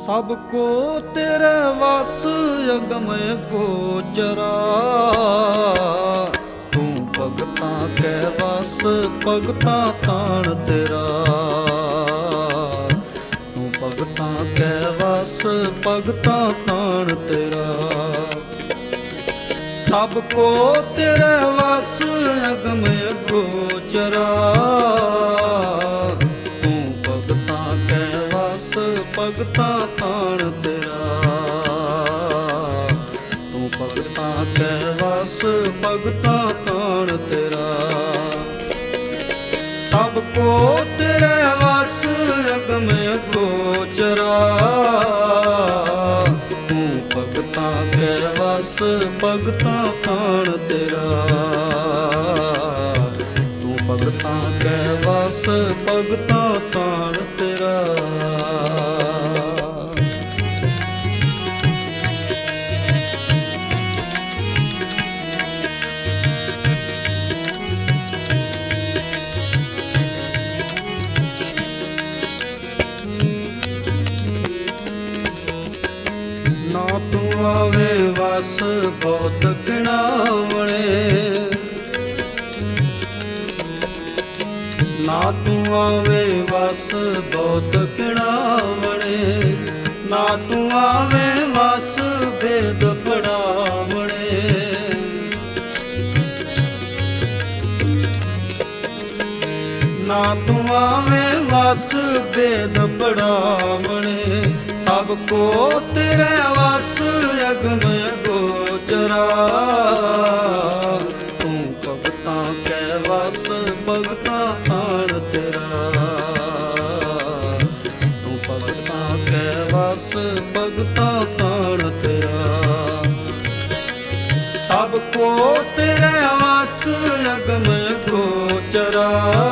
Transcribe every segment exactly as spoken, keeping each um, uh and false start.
ਸਭ ਕੋ ਤੇਰੇ ਵਸ ਅਗਮ ਗੋਚਰਾ। ਤੂੰ ਭਗਤਾਂ ਕੈ ਵਸ ਭਗਤਾਂ ਤਾਣ ਤੇਰਾ। ਤੂੰ ਭਗਤਾਂ ਕੈ ਵਸ ਭਗਤਾਂ ਤਾਣ ਤੇਰਾ। ਸਭ ਕੋ ਤੇਰੇ ਵਸ ਅਗਮ ਗੋਚਰਾ। ਤੂੰ ਭਗਤਾਂ ਕੈ ਵਸ ਭਗਤਾਂ ਤਾਣ ਤੇਰਾ। ਤੂੰ ਭਗਤਾਂ ਕੈ ਵਸ ਭਗਤਾਂ ਤਾਣ ਤੇਰਾ। ਸਭ ਕੋ ਤੇਰੇ ਵਸ ਅਗਮ ਗੋਚਰਾ। ਤੂੰ ਭਗਤਾਂ ਕੈ ਵਸ ਭਗਤਾਂ ਤਾਣ ਤੇਰਾ। ਤੂੰ ਭਗਤਾਂ ਕੈ ਵਸ ਭਗਤਾਂ ਤਾਣ ਤੇਰਾ। ਨਾ ਤੂੰ ਆਵੇ ਵਸ ਬਹੁਤ ਗਿਣਾਵਣੇ। ਨਾ ਤੂੰ ਆਵੇ ਵਸ ਬਹੁਤ ਗਿਣਾਵਣੇ। ਨਾ ਤੂੰ ਆਵੇ ਵਸ ਵੇਦ ਪੜਾਵਣੇ। ਨਾ ਤੂੰ ਆਵੇ ਵਸ ਵੇਦ ਪੜਾਵਣੇ। ਸਭ ਕੋ ਤੇਰੇ ਵਸ ਅਗਮ ਗੋਚਰਾ। ਤੂੰ ਭਗਤਾਂ ਕੈ ਵਸ ਭਗਤਾਂ ਤਾਣ ਤੇਰਾ। ਤੂੰ ਭਗਤਾਂ ਕੈ ਵਸ ਭਗਤਾਂ ਤਾਣ ਤੇਰਾ। ਸਭ ਕੋ ਤੇਰੇ ਵਸ ਅਗਮ ਗੋਚਰਾ।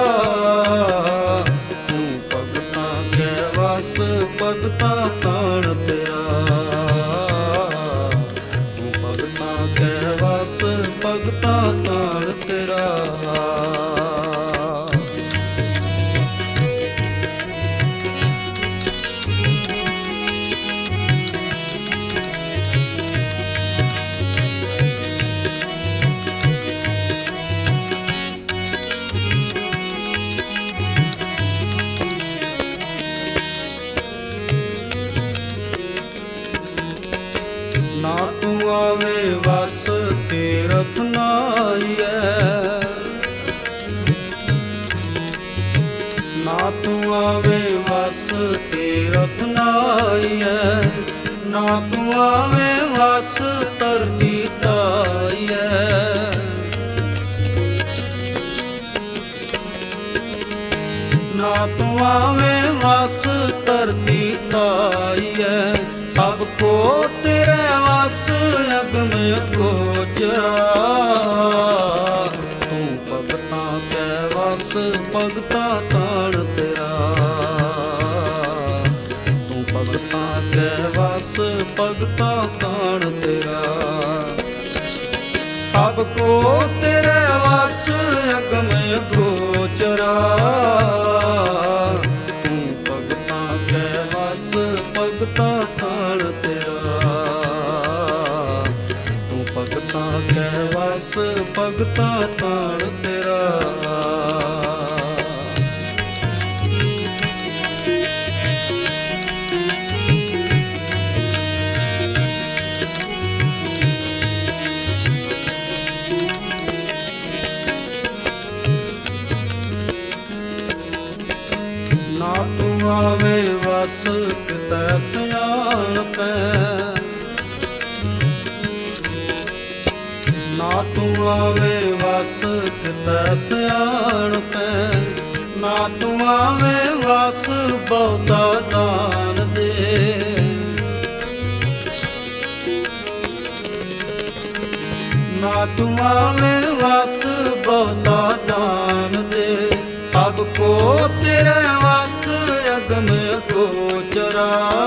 ਤੂੰ ਭਗਤਾਂ ਕੈ ਵਸ ਭਗਤਾਂ ਤਾਣ ਤੇਰਾ। ਤੂੰ ਭਗਤਾਂ ਕੈ ਵਸ ਭਗਤਾਂ ਤਾਣ ਤੇਰਾ। ਨਾ ਤੂੰ ਆਵੇ ਵਸ ਤੀਰਥ ਨਾਈਐ। ਨਾ ਤੂੰ ਆਵੇ ਵਸ ਤੀਰਥ ਨਾਈਐ। ਨਾ ਤੂੰ ਆਵੇ ਵਸ ਧਰਤੀ ਧਾਈਐ। ਨਾ ਤੂੰ ਆਵੇ ਵਸ ਧਰਤੀ ਧਾਈਐ। ਸਭ ਕੋ ਤੇਰੇ ਵਸ ਅਗਮ ਗੋਚਰਾ। ਤੂੰ ਭਗਤਾਂ ਕੈ ਵਸ ਭਗਤਾਂ ਤਾਣ ਤੇਰਾ। ਤੂੰ ਭਗਤਾਂ ਕੈ ਵਸ ਭਗਤਾਂ ਤਾਣ ਤੇਰਾ। ਸਭ ਕੋ ਤੇਰੇ ਵਸ ਅਗਮ ਗੋਚਰਾ। ਤੂੰ ਭਗਤਾਂ ਕੈ ਵਸ ਭਗਤਾਂ ਤਾਣ ਤੇਰਾ। ਤੂੰ ਭਗਤਾਂ ਕੈ ਵਸ ਭਗਤਾਂ ਤਾਣ ਤੇਰਾ। ਨਾ ਤੂੰ ਆਵੇ ਵਸ ਕਿਤੈ ਸਿਆਣਪੈ। ਨਾ ਤੂੰ ਆਵੇ ਵਸ ਕਿਤੈ ਸਿਆਣਪੈ। ਨਾ ਤੂੰ ਆਵੇ ਵਸ ਬਹੁਤਾ ਦਾਨ ਦੇ। ਨਾ ਤੂੰ ਆਵੇ ਵਸ ਬਹੁਤਾ ਦਾਨ ਦੇ। ਸਭ ਕੋ ਤੇਰੇ ਵਸ ਅਗਮ ਗੋਚਰਾ।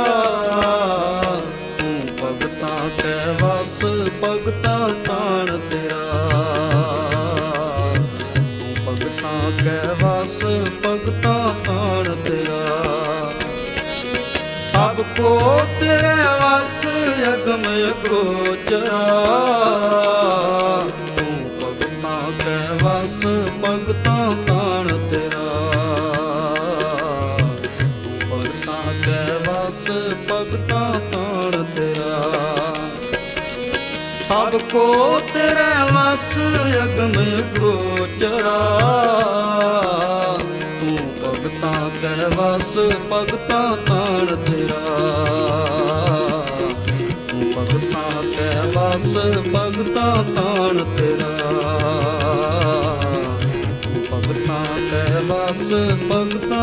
ਤੂੰ ਭਗਤਾਂ ਕੈ ਵਸ ਭਗਤਾਂ ਤਾਣ ਤੇਰਾ। ਤੂੰ ਭਗਤਾਂ ਕੈ ਵਸ ਭਗਤਾਂ ਤਾਣ ਤੇਰਾ। ਸਭ ਕੋ ਗੋਚਰਾ ਤੂੰ ਭਗਤਾਂ ਕੈ ਵਸ ਭਗਤਾਂ ਤਾਣ ਤੇਰਾ ਤੂੰ ਭਗਤਾਂ ਕੈ ਵਸ ਭਗਤਾਂ ਤਾਣ ਤੇਰਾ ਸਭ ਕੋ ਤੇਰੇ ਵਸ ਅਗਮ ਗੋਚਰਾ ਤੂੰ ਭਗਤਾਂ ਕੈ ਵਸ ਭਗਤਾਂ ਤਾਣ ਤੇਰਾ ਤੂੰ ਭਗਤਾਂ ਕੈ ਵਸ ਭਗਤਾਂ ਤਾਣ ਤੇਰਾ ਤੂੰ ਭਗਤਾਂ ਕੈ ਵਸ ਭਗਤਾਂ